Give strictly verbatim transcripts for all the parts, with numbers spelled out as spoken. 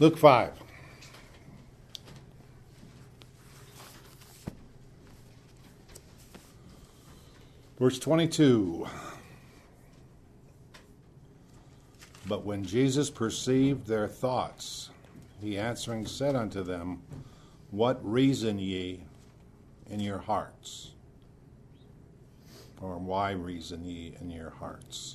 Luke five. Verse twenty-two. But when Jesus perceived their thoughts, he answering said unto them, What reason ye in your hearts? Or why reason ye in your hearts?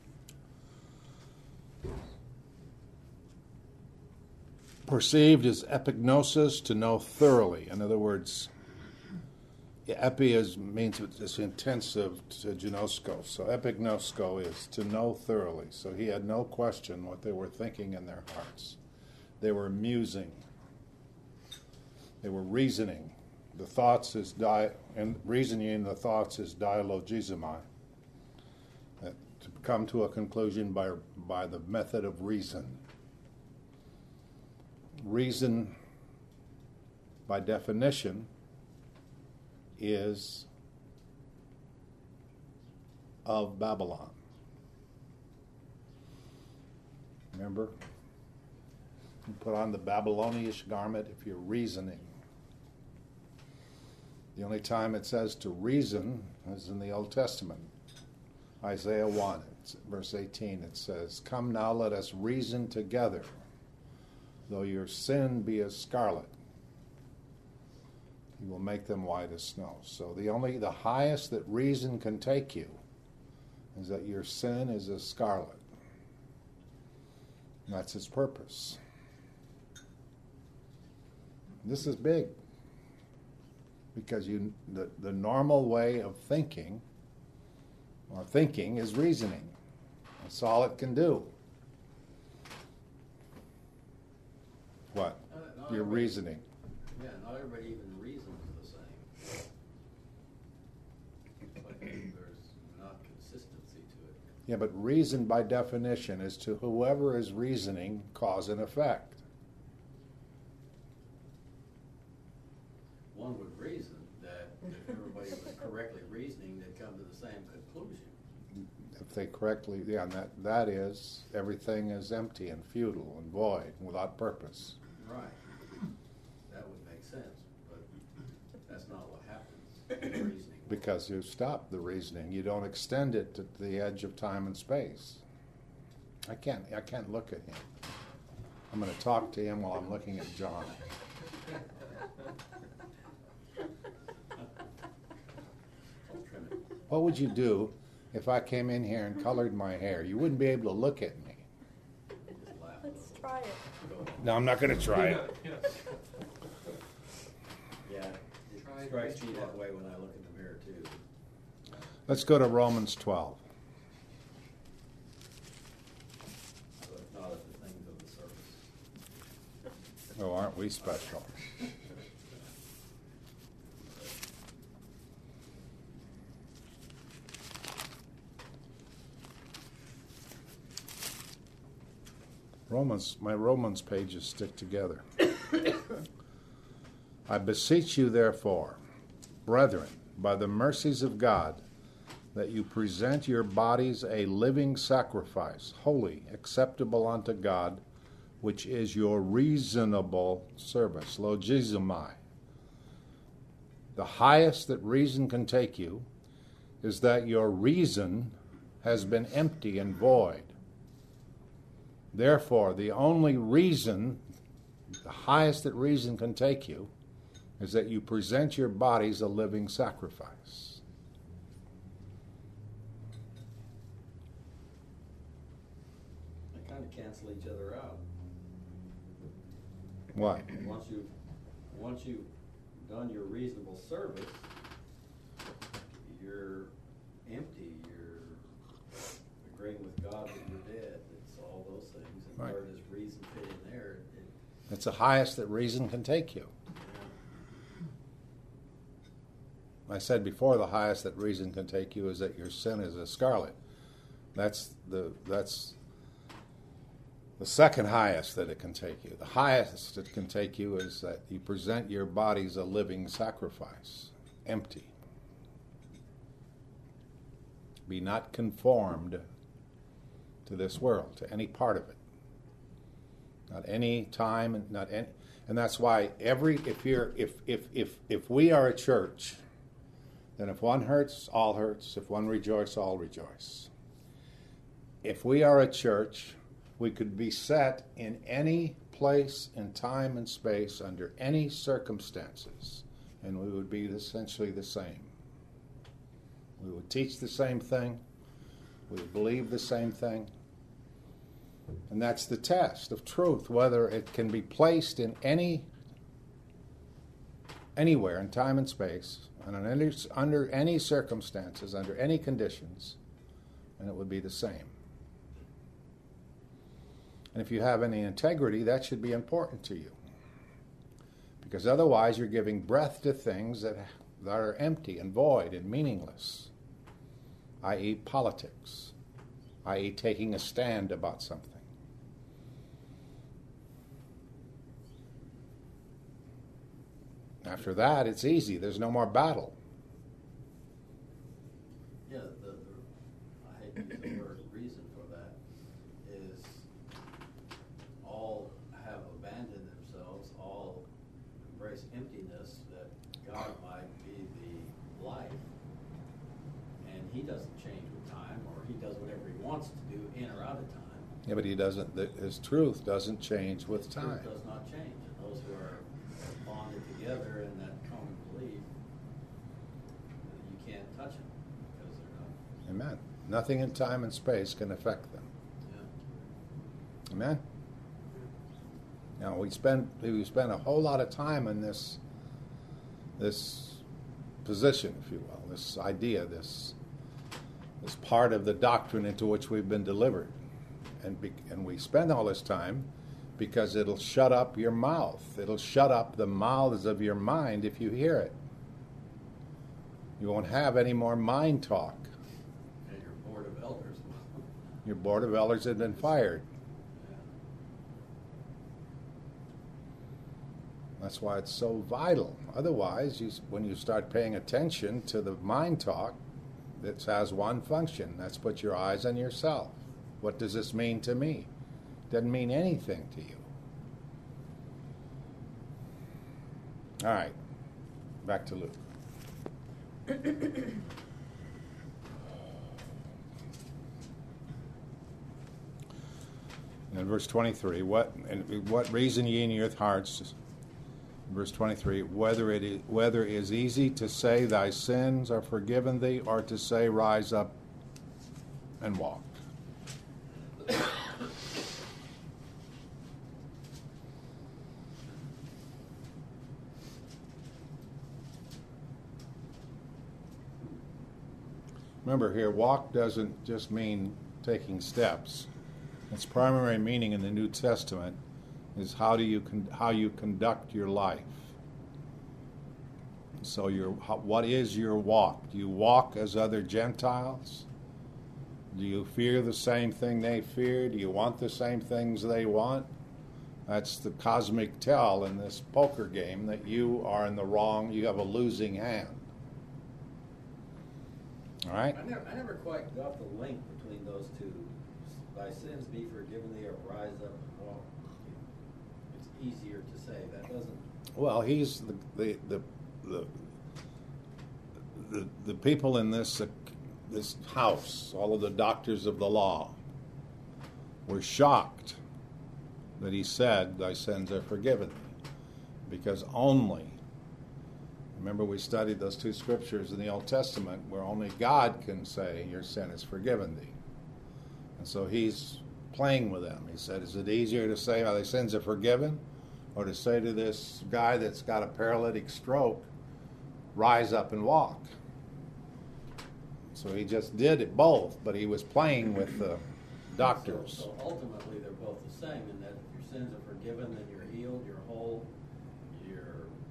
Perceived is epignosis, to know thoroughly. In other words, epi is, means it's intensive to gnosko. So epignosko is to know thoroughly. So he had no question what they were thinking in their hearts. They were musing. They were reasoning. The thoughts is di- and reasoning the thoughts is dialogizomai. That to come to a conclusion by by the method of reason. Reason, by definition, is of Babylon. Remember? You put on the Babylonish garment if you're reasoning. The only time it says to reason is in the Old Testament. Isaiah one, verse eighteen, it says, Come now, let us reason together. Though your sin be as scarlet, he will make them white as snow. So the only, the highest that reason can take you is that your sin is as scarlet. And that's its purpose. This is big. Because you, the, the normal way of thinking, or thinking, is reasoning. That's all it can do. What? Uh, You're reasoning. Yeah, not everybody even reasons the same. Like there's not consistency to it. Yeah, but reason by definition is to whoever is reasoning, cause and effect. One would reason that if everybody was correctly reasoning, they'd come to the same conclusion. If they correctly, yeah, and that, that is, everything is empty and futile and void, without purpose. Right. That would make sense, but that's not what happens in reasoning. Because you stop the reasoning. You don't extend it to the edge of time and space. I can't, I can't look at him. I'm going to talk to him while I'm looking at John. What would you do if I came in here and colored my hair? You wouldn't be able to look at me. Let's try it. No, I'm not going to try it. Yeah, it strikes me that way when I look in the mirror too. Let's go to Romans twelve. But not at the things of the surface. Oh, aren't we special? Romans, my Romans pages stick together. I beseech you, therefore, brethren, by the mercies of God, that you present your bodies a living sacrifice, holy, acceptable unto God, which is your reasonable service, logizomai. The highest that reason can take you is that your reason has been empty and void. Therefore, the only reason, the highest that reason can take you, is that you present your bodies a living sacrifice. They kind of cancel each other out. Why? Once you, once you've done your reasonable service, you're empty. You're agreeing with God that you're dead. It's all those things. And Right. where does reason fit in there? It, It's the highest that reason can take you. I said before, the highest that reason can take you is that your sin is as scarlet. That's the that's the second highest that it can take you. The highest it can take you is that you present your bodies a living sacrifice, empty. Be not conformed to this world, to any part of it. Not any time, and not any, and that's why every if you're if if if if we are a church, then if one hurts, all hurts. If one rejoice, all rejoice. If we are a church, we could be set in any place in time and space under any circumstances, and we would be essentially the same. We would teach the same thing. We would believe the same thing. And that's the test of truth, whether it can be placed in any, anywhere in time and space, and under any, under any circumstances, under any conditions, and it would be the same. And if you have any integrity, that should be important to you. Because otherwise you're giving breath to things that, that are empty and void and meaningless, that is politics, that is taking a stand about something. After that, it's easy. There's no more battle. Yeah, the, the, I hate to use the word reason for that, is all have abandoned themselves, all embrace emptiness, that God might be the life. And he doesn't change with time, or he does whatever he wants to do in or out of time. Yeah, but he doesn't. The, his truth doesn't change with His time. truth does not change. And those who are bonded together in that common belief, you can't touch them because they're not. Amen. Nothing in time and space can affect them. Yeah. Amen. Now we spend we spend a whole lot of time in this this position, if you will, this idea, this this part of the doctrine into which we've been delivered, and be, and we spend all this time because it'll shut up your mouth. It'll shut up the mouths of your mind if you hear it. You won't have any more mind talk. And your board of elders. Your board of elders had been fired. Yeah. That's why it's so vital. Otherwise, you, when you start paying attention to the mind talk, it has one function. That's put your eyes on yourself. What does this mean to me? Doesn't mean anything to you. All right, back to Luke. In verse twenty-three, what and what reason ye in your hearts? Verse twenty-three, whether it is, whether it is easy to say thy sins are forgiven thee, or to say rise up and walk. Remember here, walk doesn't just mean taking steps. Its primary meaning in the New Testament is how do you con- how you conduct your life. So your how, what is your walk? Do you walk as other Gentiles? Do you fear the same thing they fear? Do you want the same things they want? That's the cosmic tell in this poker game that you are in the wrong, you have a losing hand. All right? I never, I never quite got the link between those two. Thy sins be forgiven thee, or rise up and walk. It's easier to say. That doesn't. Well, he's the the the the, the, the people in this uh, this house, all of the doctors of the law, were shocked that he said, "Thy sins are forgiven thee," because only. Remember, we studied those two scriptures in the Old Testament where only God can say, your sin is forgiven thee. And so he's playing with them. He said, is it easier to say, oh, thy sins are forgiven? Or to say to this guy that's got a paralytic stroke, rise up and walk? So he just did it both, but he was playing with the doctors. So, so ultimately, they're both the same in that if your sins are forgiven, then you're healed, you're whole, you're...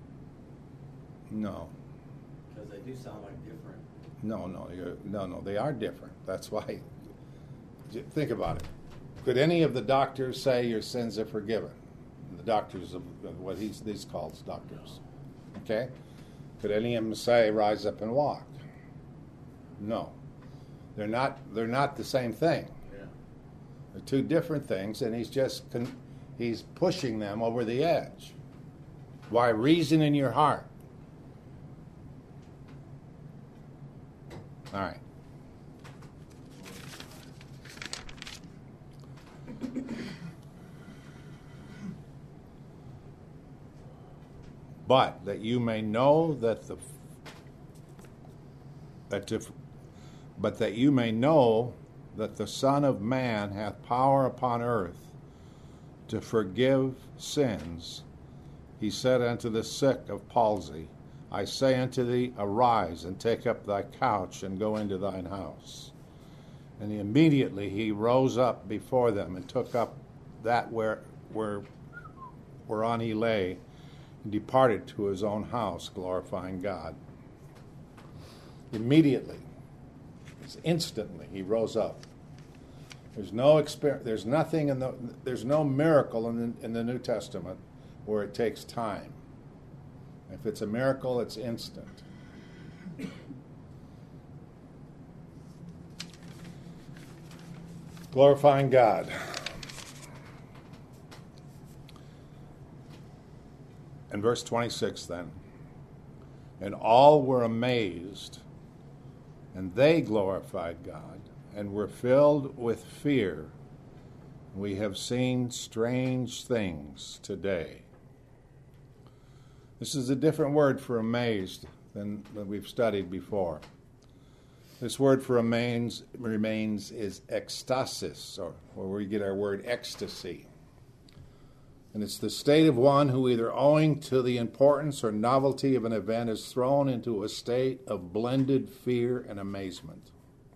No. Because they do sound like different. No, no, you're, no, no, they are different. That's why. Think about it. Could any of the doctors say your sins are forgiven? The doctors of what he's these calls doctors. Okay? Could any of them say rise up and walk? No. They're not. They're not the same thing. Yeah. They're two different things, and he's just con- He's pushing them over the edge. Why? Reason in your heart. All right. But that you may know that the that if, but that you may know that the Son of Man hath power upon earth to forgive sins. He said unto the sick of palsy, I say unto thee, arise and take up thy couch and go into thine house. And immediately he rose up before them and took up that where where whereon he lay, and departed to his own house, glorifying God. Immediately, instantly, he rose up. There's no exper- There's nothing in the. There's no miracle in the, in the New Testament where it takes time. If it's a miracle, it's instant. Glorifying God. In verse twenty-six, then, and all were amazed, and they glorified God, and were filled with fear. We have seen strange things today. This is a different word for amazed than, than we've studied before. This word for amazed remains is ecstasis, or where we get our word ecstasy. And it's the state of one who, either owing to the importance or novelty of an event, is thrown into a state of blended fear and amazement.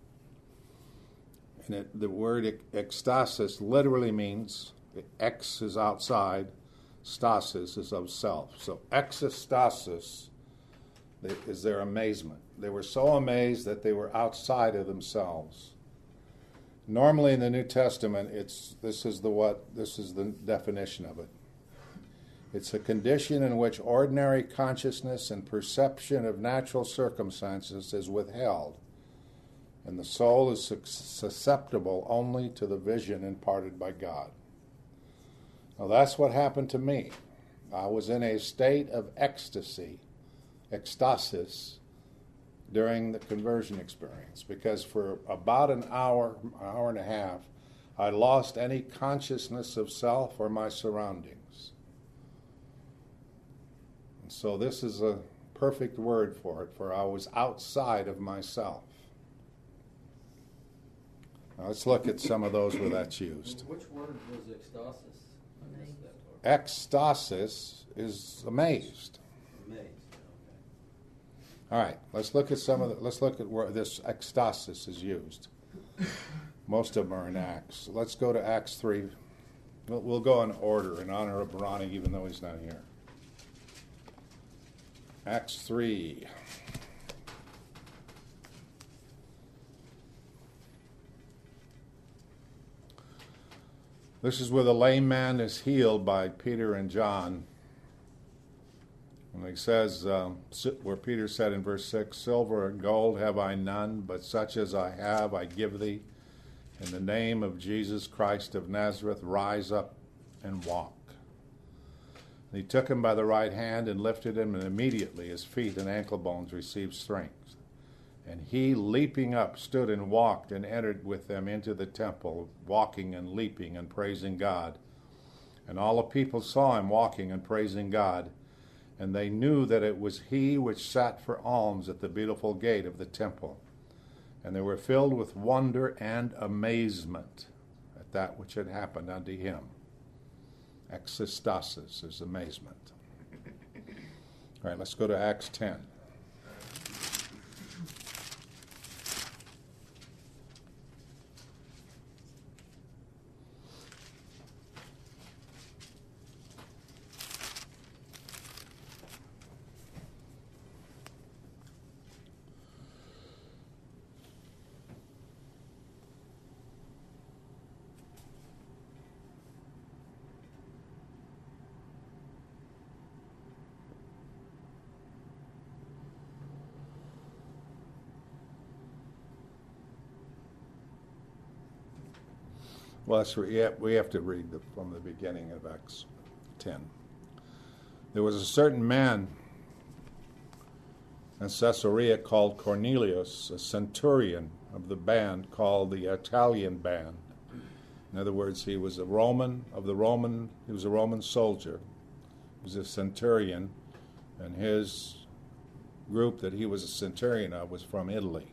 And it, the word ecstasis literally means, ex is outside, stasis is of self. So exostasis is their amazement. They were so amazed that they were outside of themselves. Normally in the New Testament, it's this is the what this is the definition of it. It's a condition in which ordinary consciousness and perception of natural circumstances is withheld, and the soul is susceptible only to the vision imparted by God. Now that's what happened to me. I was in a state of ecstasy, ecstasis, during the conversion experience, because for about an hour, an hour and a half, I lost any consciousness of self or my surroundings. And so this is a perfect word for it, for I was outside of myself. Now let's look at some of those where that's used. Which word was ecstasis? I missed that word. Ecstasis is amazed. Amazed. All right, let's look at some of the, let's look at where this ecstasis is used. Most of them are in Acts. Let's go to Acts three. We'll, we'll go in order in honor of Ronnie, even though he's not here. Acts three. This is where the lame man is healed by Peter and John. And he says, um, where Peter said in verse six, silver and gold have I none, but such as I have I give thee. In the name of Jesus Christ of Nazareth, rise up and walk. And he took him by the right hand and lifted him, and immediately his feet and ankle bones received strength. And he, leaping up, stood and walked and entered with them into the temple, walking and leaping and praising God. And all the people saw him walking and praising God. And they knew that it was he which sat for alms at the beautiful gate of the temple. And they were filled with wonder and amazement at that which had happened unto him. Exostasis is amazement. All right, let's go to Acts ten. Well, that's, yeah, we have to read the, from the beginning of Acts ten. There was a certain man in Caesarea called Cornelius, a centurion of the band called the Italian band. In other words, he was a Roman of the Roman, he was a Roman soldier. He was a centurion, and his group that he was a centurion of was from Italy.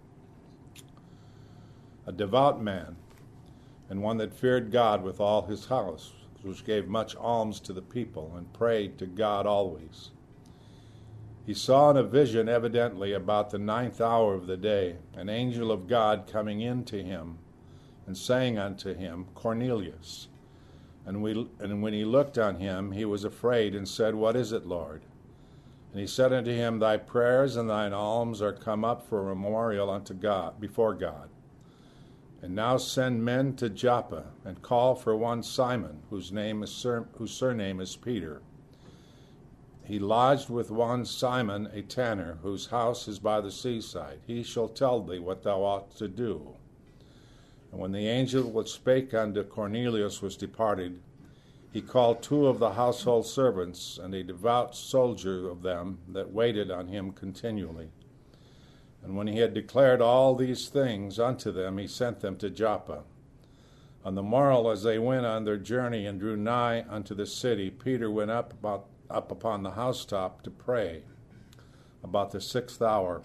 A devout man, and one that feared God with all his house, which gave much alms to the people, and prayed to God always. He saw in a vision, evidently about the ninth hour of the day, an angel of God coming in to him, and saying unto him, Cornelius. And, we, and when he looked on him, he was afraid, and said, What is it, Lord? And he said unto him, Thy prayers and thine alms are come up for a memorial unto God, before God. And now send men to Joppa, and call for one Simon, whose name is sur- whose surname is Peter. He lodged with one Simon, a tanner, whose house is by the seaside. He shall tell thee what thou ought to do. And when the angel which spake unto Cornelius was departed, he called two of the household servants, and a devout soldier of them that waited on him continually. And when he had declared all these things unto them, he sent them to Joppa. On the morrow, as they went on their journey and drew nigh unto the city, Peter went up about up upon the housetop to pray about the sixth hour.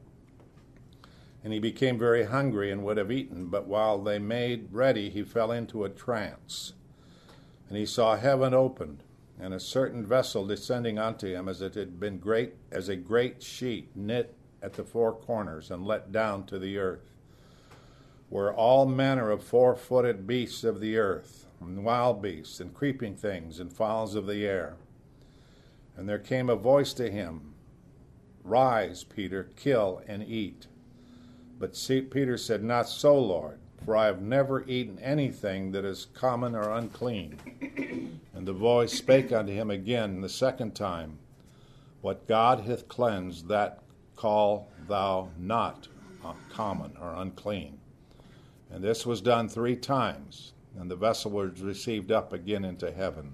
And he became very hungry and would have eaten, but while they made ready, he fell into a trance. And he saw heaven opened, and a certain vessel descending unto him, as it had been great, as a great sheet knit at the four corners and let down to the earth, where all manner of four-footed beasts of the earth, and wild beasts, and creeping things, and fowls of the air. And there came a voice to him, Rise, Peter, kill and eat. But see, Peter said, Not so, Lord, for I have never eaten anything that is common or unclean. And the voice spake unto him again the second time, What God hath cleansed, that call thou not common or unclean. And this was done three times, and the vessel was received up again into heaven.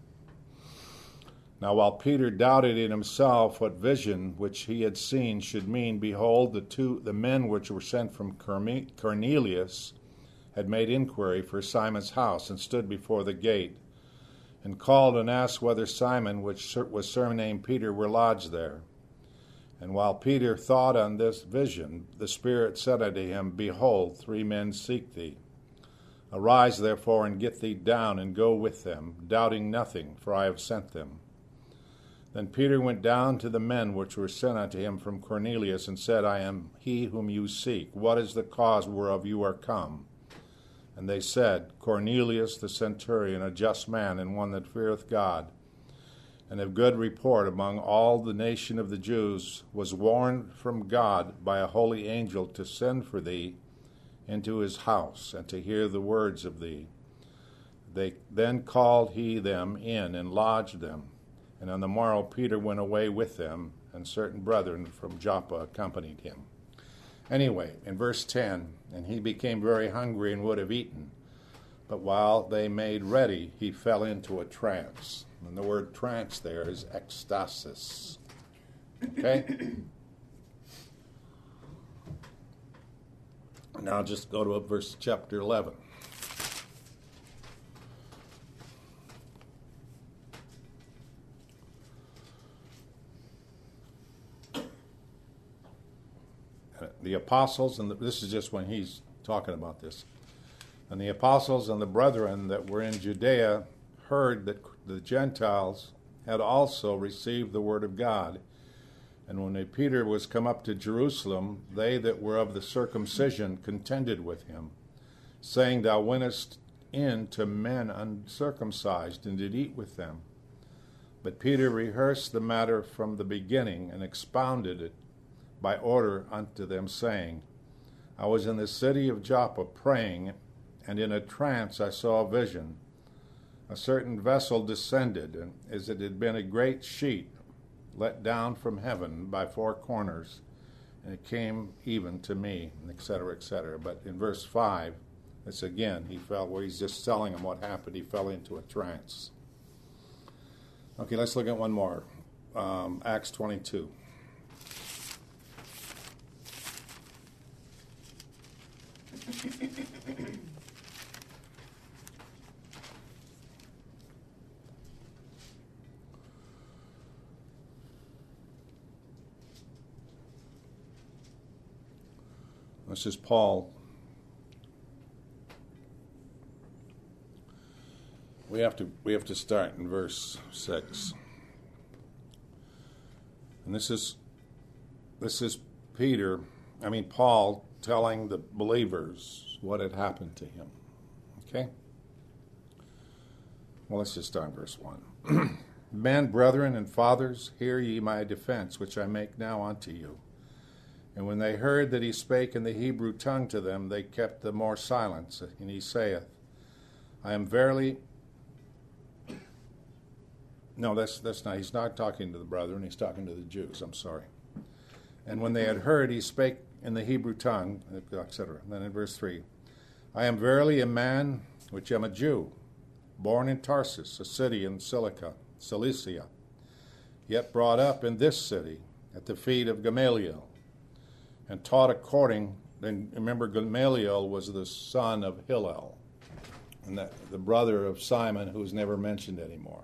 Now while Peter doubted in himself what vision which he had seen should mean, behold, the two the men which were sent from Cornelius had made inquiry for Simon's house, and stood before the gate, and called and asked whether Simon, which was surnamed Peter, were lodged there. And while Peter thought on this vision, the Spirit said unto him, Behold, three men seek thee. Arise, therefore, and get thee down, and go with them, doubting nothing, for I have sent them. Then Peter went down to the men which were sent unto him from Cornelius, and said, I am he whom you seek. What is the cause whereof you are come? And they said, Cornelius the centurion, a just man, and one that feareth God, and of good report among all the nation of the Jews, was warned from God by a holy angel to send for thee into his house, and to hear the words of thee. They then called he them in, and lodged them. And on the morrow Peter went away with them, and certain brethren from Joppa accompanied him. Anyway, in verse ten, and he became very hungry and would have eaten. But while they made ready, he fell into a trance. And the word trance there is ecstasis. Okay? Now just go to verse chapter eleven. The apostles, and the, this is just when he's talking about this, and the apostles and the brethren that were in Judea heard that the Gentiles had also received the word of God. And when Peter was come up to Jerusalem, they that were of the circumcision contended with him, saying, Thou wentest in to men uncircumcised, and did eat with them. But Peter rehearsed the matter from the beginning, and expounded it by order unto them, saying, I was in the city of Joppa praying, and in a trance I saw a vision. A certain vessel descended, and as it had been a great sheet let down from heaven by four corners, and it came even to me, et cetera, et cetera. But in verse five, It's again, he fell where he's just telling him what happened. He fell into a trance. Okay, let's look at one more. Um, Acts twenty-two. This is Paul. We have to we have to start in verse six. And this is this is Peter, I mean Paul telling the believers what had happened to him. Okay? Well, let's just start in verse one. Men, brethren, and fathers, hear ye my defense, which I make now unto you. And when they heard that he spake in the Hebrew tongue to them, they kept the more silence. And he saith, I am verily... No, that's that's not. He's not talking to the brethren. He's talking to the Jews. I'm sorry. And when they had heard, he spake in the Hebrew tongue, et cetera. Then in verse three, I am verily a man which am a Jew, born in Tarsus, a city in Cilicia, Cilicia, yet brought up in this city at the feet of Gamaliel, and taught according, and remember Gamaliel was the son of Hillel, and that, the brother of Simon, who's never mentioned anymore.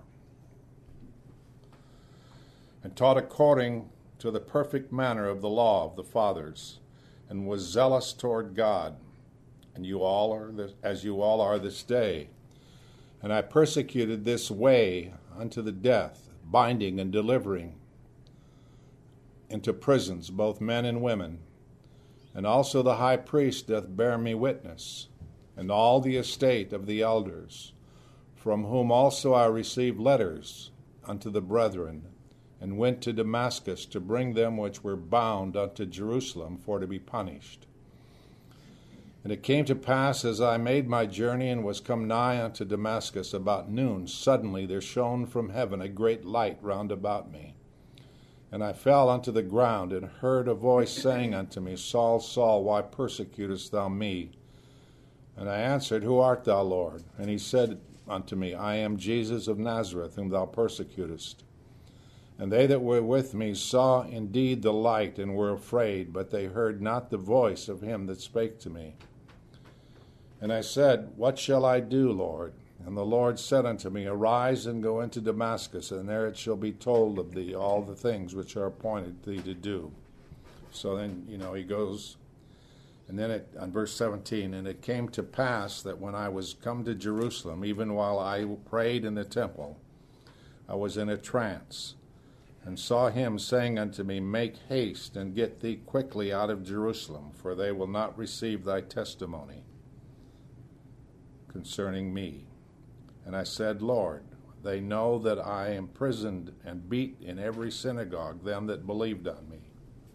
And taught according to the perfect manner of the law of the fathers, and was zealous toward God, and you all are this, as you all are this day. And I persecuted this way unto the death, binding and delivering into prisons both men and women. And also the high priest doth bear me witness, and all the estate of the elders, from whom also I received letters unto the brethren, and went to Damascus to bring them which were bound unto Jerusalem for to be punished. And it came to pass, as I made my journey and was come nigh unto Damascus about noon, suddenly there shone from heaven a great light round about me. And I fell unto the ground, and heard a voice saying unto me, Saul, Saul, why persecutest thou me? And I answered, Who art thou, Lord? And he said unto me, I am Jesus of Nazareth, whom thou persecutest. And they that were with me saw indeed the light, and were afraid, but they heard not the voice of him that spake to me. And I said, What shall I do, Lord? And the Lord said unto me, Arise and go into Damascus, and there it shall be told of thee all the things which are appointed thee to do. So then, you know, he goes, and then it, on verse seventeen, and it came to pass that when I was come to Jerusalem, even while I prayed in the temple, I was in a trance, and saw him saying unto me, Make haste, and get thee quickly out of Jerusalem, for they will not receive thy testimony concerning me. And I said, Lord, they know that I imprisoned and beat in every synagogue them that believed on me.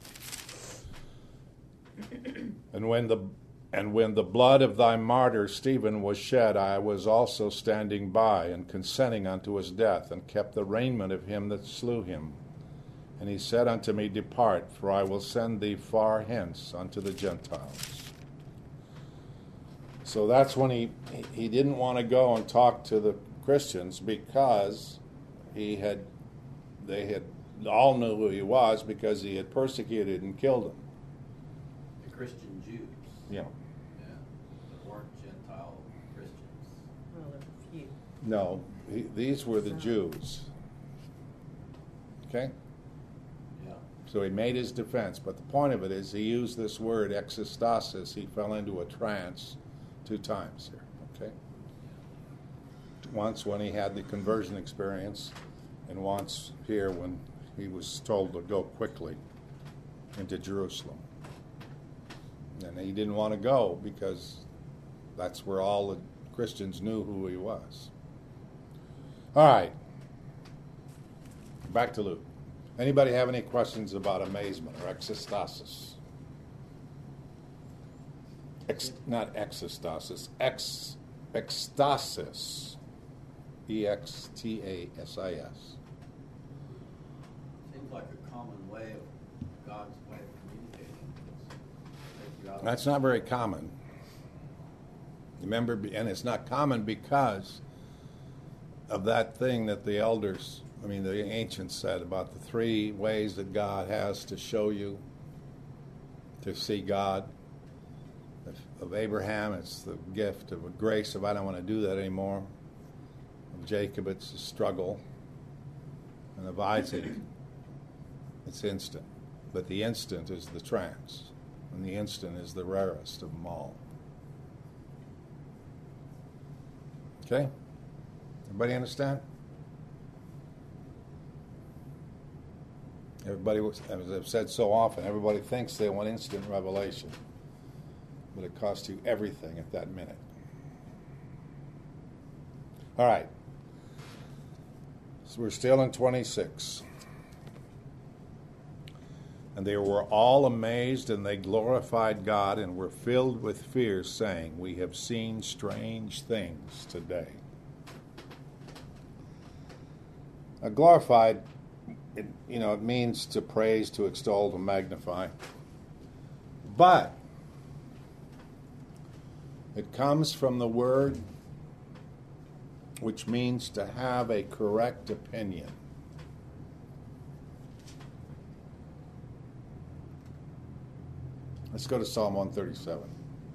And when the and when the blood of thy martyr Stephen was shed, I was also standing by, and consenting unto his death, and kept the raiment of him that slew him. And he said unto me, Depart, for I will send thee far hence unto the Gentiles. So that's when he he didn't want to go and talk to the Christians, because he had they had all knew who he was, because he had persecuted and killed them. The Christian Jews. Yeah. Yeah. That weren't Gentile Christians. Well, there were a few. No, he, these were the Jews. Okay? Yeah. So he made his defense, but the point of it is he used this word exostasis. He fell into a trance two times here. Okay? Once when he had the conversion experience, and once here when he was told to go quickly into Jerusalem. And he didn't want to go because that's where all the Christians knew who he was. All right. Back to Luke. Anybody have any questions about amazement or exostasis? Ex, not exostasis, ex, extasis. E X T A S I S. Seems like a common way of God's way of communicating. Take you out of- That's not very common. Remember, and it's not common because of that thing that the elders, I mean, the ancients said about the three ways that God has to show you to see God. Of Abraham, it's the gift of a grace of I don't want to do that anymore. Of Jacob, it's a struggle. And of Isaac, it's instant. But the instant is the trance. And the instant is the rarest of them all. Okay? Everybody understand? Everybody, as I've said so often, everybody thinks they want instant revelation. But it costs you everything at that minute. All right. So we're still in twenty-six. And they were all amazed, and they glorified God, and were filled with fear, saying, we have seen strange things today. Now, glorified, it, you know, it means to praise, to extol, to magnify. But it comes from the word which means to have a correct opinion. Let's go to Psalm one thirty-seven.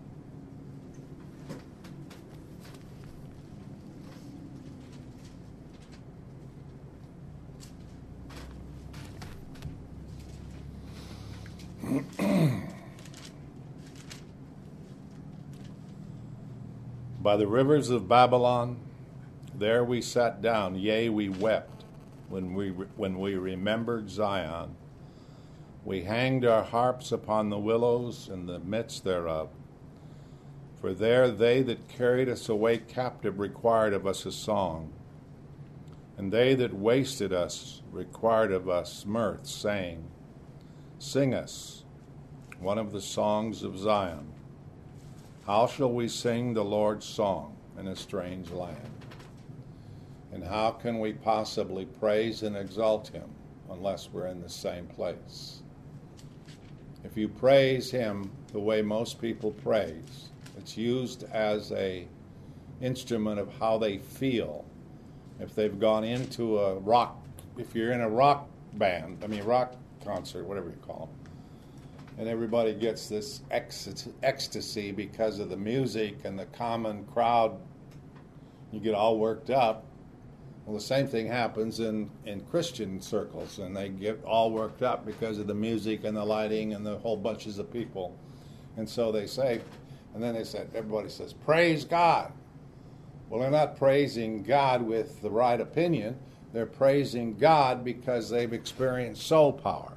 By the rivers of Babylon, there we sat down, yea, we wept, when we when we remembered Zion. We hanged our harps upon the willows in the midst thereof. For there they that carried us away captive required of us a song, and they that wasted us required of us mirth, saying, sing us one of the songs of Zion. How shall we sing the Lord's song in a strange land? And how can we possibly praise and exalt him unless we're in the same place? If you praise him the way most people praise, it's used as a instrument of how they feel. If they've gone into a rock, if you're in a rock band, I mean rock concert, whatever you call them, and everybody gets this ecstasy because of the music and the common crowd, you get all worked up. Well, the same thing happens in, in Christian circles, and they get all worked up because of the music and the lighting and the whole bunches of people. And so they say, and then they said, everybody says, praise God. Well, they're not praising God with the right opinion. They're praising God because they've experienced soul power.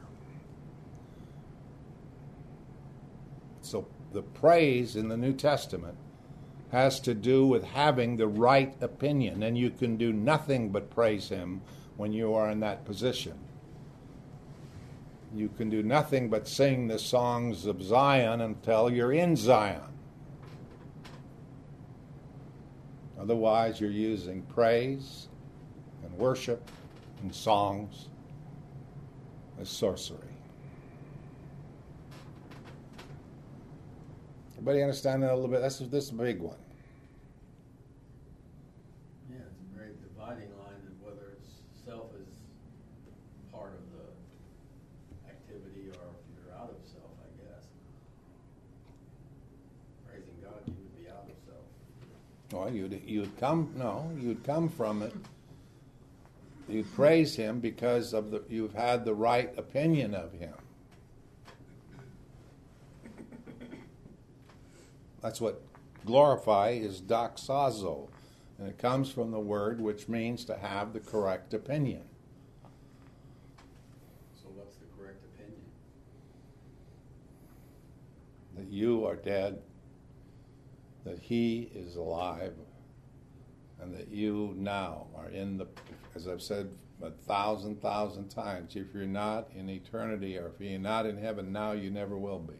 So the praise in the New Testament has to do with having the right opinion, and you can do nothing but praise him when you are in that position. You can do nothing but sing the songs of Zion until you're in Zion. Otherwise, you're using praise and worship and songs as sorcery. Everybody understand that a little bit? This is this is a big one. Yeah, it's a very dividing line of whether it's self is part of the activity or if you're out of self, I guess. Praising God, you would be out of self. Well, you'd you'd come no, you'd come from it. You'd praise him because of the you've had the right opinion of him. That's what glorify is doxazo, and it comes from the word which means to have the correct opinion. So what's the correct opinion? That you are dead, that he is alive, and that you now are in the, as I've said a thousand, thousand times, if you're not in eternity or if you're not in heaven now, you never will be.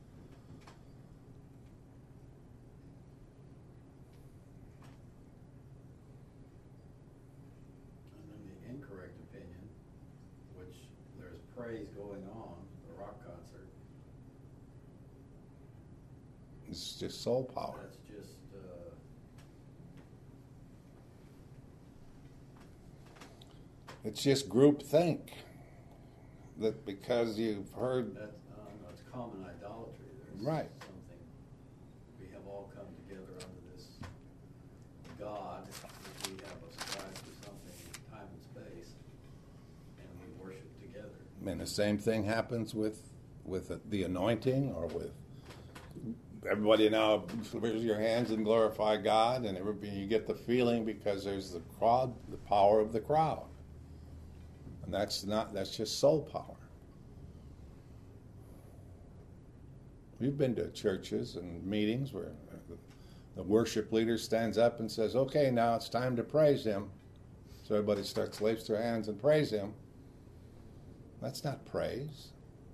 Praise going on, the rock concert. It's just soul power. That's just uh, It's just groupthink. That because you've heard. That's, uh, no, it's common idolatry. There's Right. something, we have all come together under this God, that we have ascribed to something in time and space, and we worship together. And the same thing happens with with the anointing, or with everybody now raise your hands and glorify God, and everybody, you get the feeling because there's the crowd, the power of the crowd. And that's not, that's just soul power. We've been to churches and meetings where the worship leader stands up and says, okay, now it's time to praise him. So everybody starts, lifts their hands and praise him. That's not praise.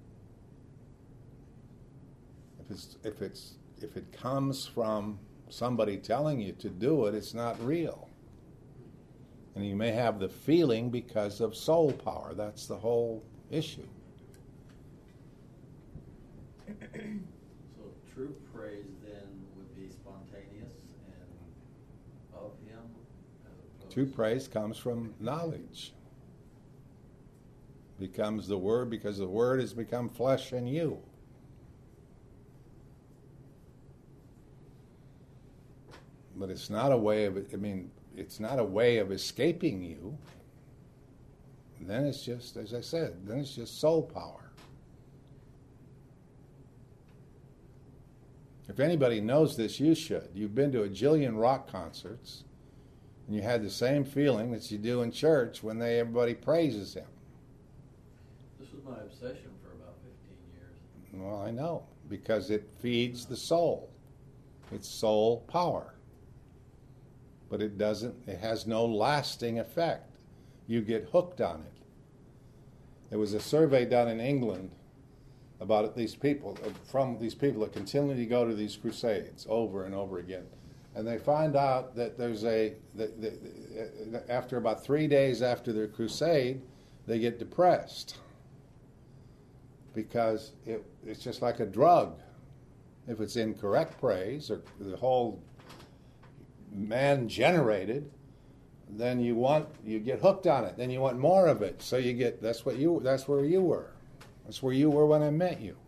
If it's, if it's, if it comes from somebody telling you to do it, it's not real. And you may have the feeling because of soul power. That's the whole issue. So true praise then would be spontaneous and of him, as opposed True praise comes from knowledge. Becomes the Word, because the Word has become flesh in you. But it's not a way of, I mean, it's not a way of escaping you. Then it's just, as I said, then it's just soul power. If anybody knows this, you should. You've been to a jillion rock concerts, and you had the same feeling that you do in church when they everybody praises him. This was my obsession for about fifteen years. Well, I know, because it feeds the soul. It's soul power. But it doesn't, it has no lasting effect. You get hooked on it. There was a survey done in England about these people, from these people that continually go to these crusades over and over again. And they find out that there's a, that, that, after about three days after their crusade, they get depressed. Because it, it's just like a drug. If it's incorrect praise, or the whole man generated, then you want, you get hooked on it. Then you want more of it. So you get, that's what you, that's where you were. That's where you were when I met you.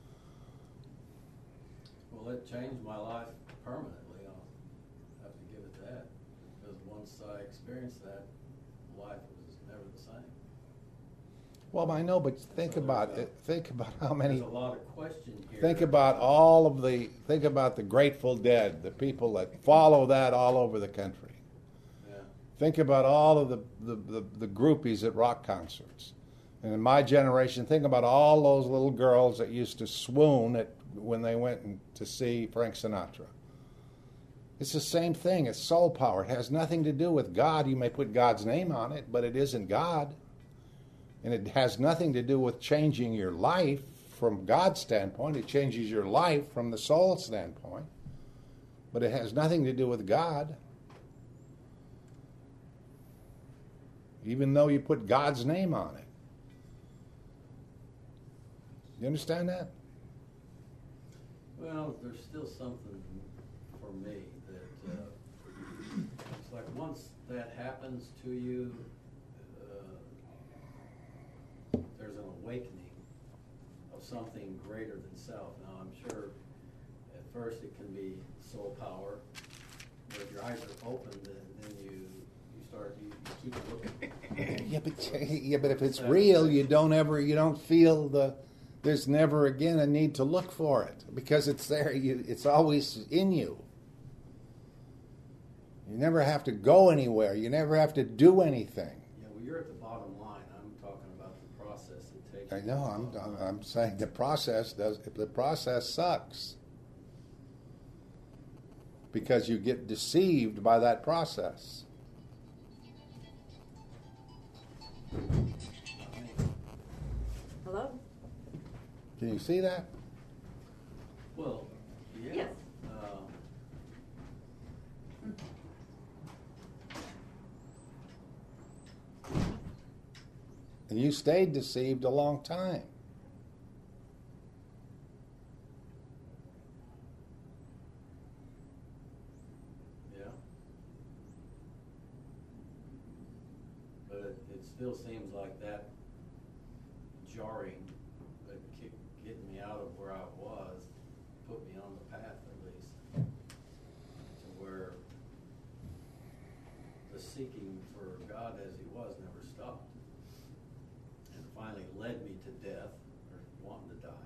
Well, it changed my life permanently. I'll have to give it that. Because once I experienced that, life was never the same. Well, I know, but think about it. Think about how many. There's a lot of question here. Think about all of the. Think about the Grateful Dead, the people that follow that all over the country. Yeah. Think about all of the the, the, the groupies at rock concerts. And in my generation, think about all those little girls that used to swoon at when they went in to see Frank Sinatra. It's the same thing. It's soul power. It has nothing to do with God. You may put God's name on it, but it isn't God. And it has nothing to do with changing your life from God's standpoint. It changes your life from the soul standpoint. But it has nothing to do with God. Even though you put God's name on it. You understand that? Well, there's still something for me that uh, it's like once that happens to you, there's an awakening of something greater than self. Now, I'm sure at first it can be soul power, but if your eyes are open, then, then you you start you, you keep looking. Yeah, but yeah, but if it's real, you don't ever you don't feel the. There's never again a need to look for it because it's there. You, it's always in you. You never have to go anywhere. You never have to do anything. Yeah, well, you're at the bottom line. I'm talking about the process it takes. I know. I'm, I'm I'm saying the process does. The process sucks because you get deceived by that process. Hello? Can you see that? Well, yeah. Yes. Um, And you stayed deceived a long time. yeah. but it, it still seems like that jarring, that kick, getting me out of where I was, put me on the path at least, to where the seeking for God as he was never stopped, and finally led me to death, or wanting to die.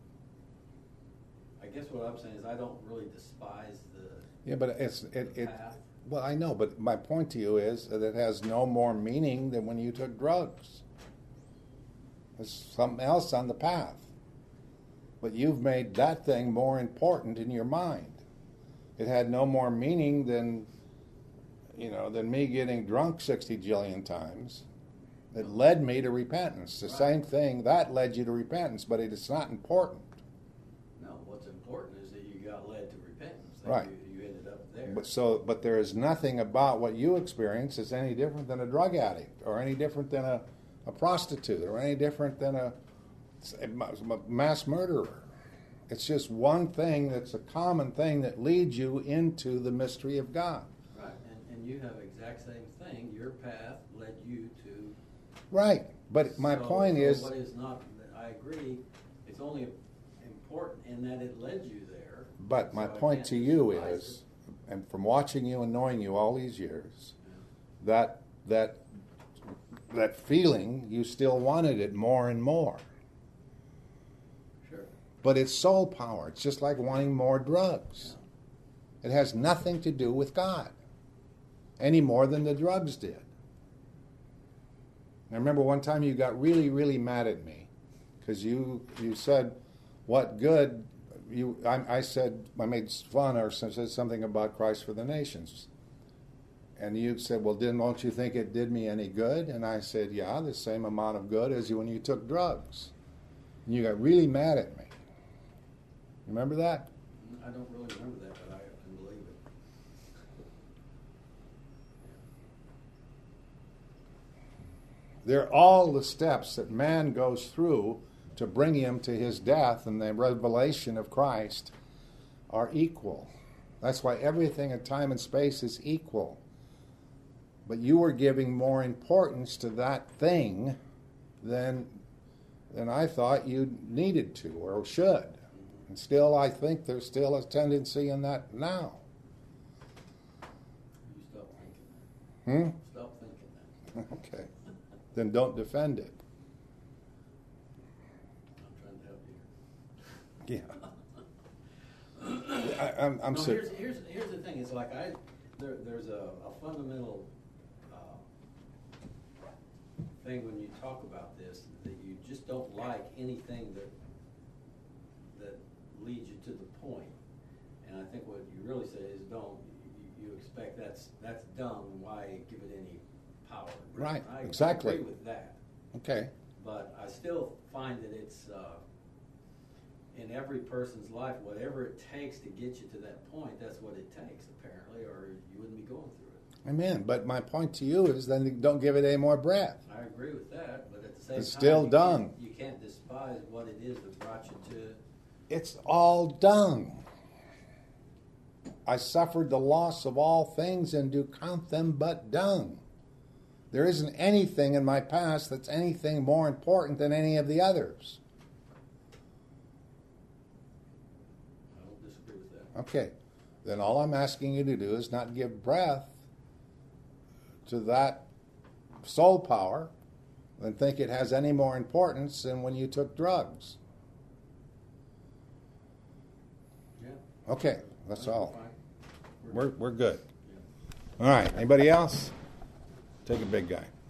I guess what I'm saying is I don't really despise the Yeah, but it's it, it path. well, I know, but my point to you is that it has no more meaning than when you took drugs. There's something else on the path. But you've made that thing more important in your mind. It had no more meaning than, you know, than me getting drunk sixty jillion times. It led me to repentance. The Right. same thing, that led you to repentance, but it is not important. No, what's important is that you got led to repentance. That Right. You, you ended up there. But so, but there is nothing about what you experience that's any different than a drug addict, or any different than a, a prostitute, or any different than a, a mass murderer. It's just one thing that's a common thing that leads you into the mystery of God. Right, and, and you have exact same thing. Your path led you to. Right. But my So- point so is, what is not? I agree. It's only important in that it led you there. but my So I point can't to you despise is, and from watching you and knowing you all these years, it. that that that feeling, you still wanted it more and more. Yeah. Sure. But it's soul power. It's just like wanting more drugs. It has nothing to do with God, any more than the drugs did. I remember one time you got really, really mad at me because you you said, "What good?" You I, I said I made fun or said something about Christ for the Nations, and you said, "Well, didn't don't you think it did me any good?" And I said, "Yeah, the same amount of good as when you took drugs." And you got really mad at me. Remember that? I don't really remember that, but I can believe it. They're all the steps that man goes through to bring him to his death, and the revelation of Christ are equal. That's why everything in time and space is equal. But you were giving more importance to that thing than than I thought you needed to or should. And still, I think there's still a tendency in that now. You stop thinking Hmm? that. Stop thinking that. Okay. Then don't defend it. I'm trying to help you. Yeah. I, I'm, I'm no, sick. here's, here's, here's the thing. It's like I, there, there's a, a fundamental uh, thing when you talk about this, that you just don't like anything that that leads you to the point. And I think what you really say is don't. You, you expect that's that's dumb. Why give it any power? Right, I, exactly. I agree with that. Okay. But I still find that it's uh, in every person's life, whatever it takes to get you to that point, that's what it takes, apparently, or you wouldn't be going through it. Amen. But my point to you is then don't give it any more breath. I agree with that, but at the same It's time, still you dung. Can't, you can't despise what it is that brought you to. It's all dung. I suffered the loss of all things and do count them but dung. There isn't anything in my past that's anything more important than any of the others. I don't disagree with that. Okay. Then all I'm asking you to do is not give breath to that soul power and think it has any more importance than when you took drugs. Yeah. Okay, that's I think all. we're fine. We're we're good. Yeah. All right. Anybody else? Take a big guy.